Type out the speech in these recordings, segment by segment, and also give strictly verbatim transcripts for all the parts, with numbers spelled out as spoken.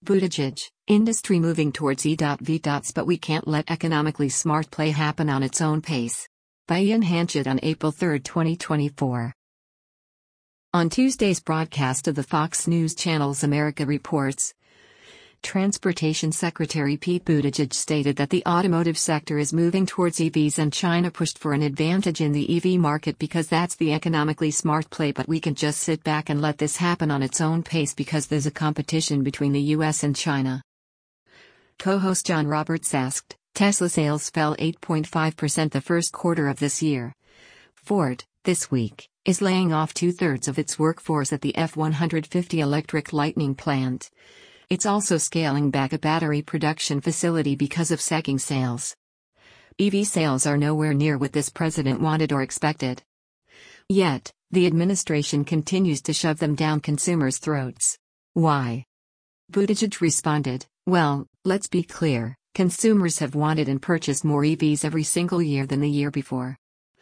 Buttigieg, industry moving towards E V. But we can't let economically smart play happen on its own pace. By Ian Hanchett on April third, twenty twenty-four. On Tuesday's broadcast of the Fox News Channel's America Reports, Transportation Secretary Pete Buttigieg stated that the automotive sector is moving towards E Vs and China pushed for an advantage in the E V market because that's the economically smart play, but we can just sit back and let this happen on its own pace because there's a competition between the U S and China. Co-host John Roberts asked, Tesla sales fell eight point five percent the first quarter of this year. Ford, this week, is laying off two-thirds of its workforce at the F one fifty electric Lightning plant. It's also scaling back a battery production facility because of sagging sales. E V sales are nowhere near what this president wanted or expected. Yet, the administration continues to shove them down consumers' throats. Why? Buttigieg responded, well, let's be clear, consumers have wanted and purchased more E Vs every single year than the year before.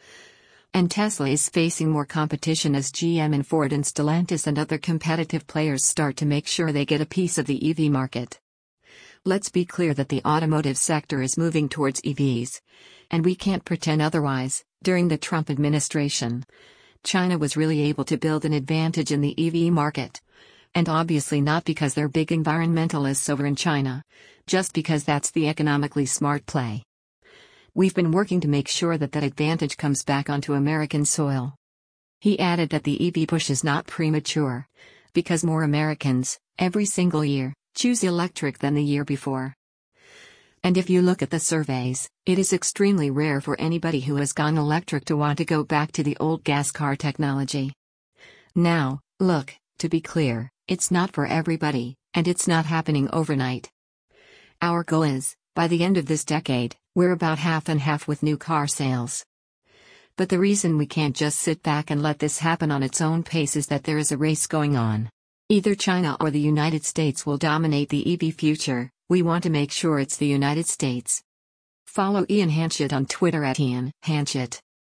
And Tesla is facing more competition as G M and Ford and Stellantis and other competitive players start to make sure they get a piece of the E V market. Let's be clear that the automotive sector is moving towards E Vs. And we can't pretend otherwise. During the Trump administration, China was really able to build an advantage in the E V market. And obviously not because they're big environmentalists over in China, just because that's the economically smart play. We've been working to make sure that that advantage comes back onto American soil. He added that the E V push is not premature, because more Americans, every single year, choose electric than the year before. And if you look at the surveys, it is extremely rare for anybody who has gone electric to want to go back to the old gas car technology. Now, look, to be clear, it's not for everybody, and it's not happening overnight. Our goal is, by the end of this decade, we're about half and half with new car sales. But the reason we can't just sit back and let this happen on its own pace is that there is a race going on. Either China or the United States will dominate the E V future. We want to make sure it's the United States. Follow Ian Hanchett on Twitter at Ian Hanchett.